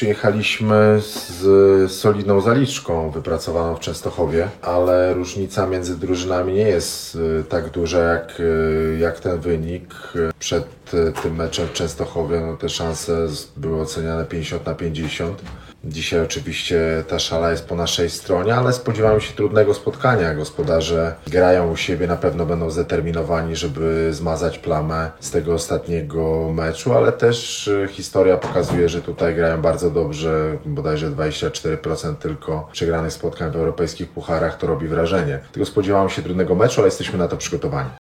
Przyjechaliśmy z solidną zaliczką wypracowaną w Częstochowie, ale różnica między drużynami nie jest tak duża jak ten wynik. Przed tym meczem w Częstochowie te szanse były oceniane 50/50. Dzisiaj oczywiście ta szala jest po naszej stronie, ale spodziewamy się trudnego spotkania. Gospodarze grają u siebie, na pewno będą zdeterminowani, żeby zmazać plamę z tego ostatniego meczu, ale też historia pokazuje, że tutaj grają bardzo dobrze, bodajże 24% tylko przegranych spotkań w europejskich pucharach, to robi wrażenie. Tylko spodziewamy się trudnego meczu, ale jesteśmy na to przygotowani.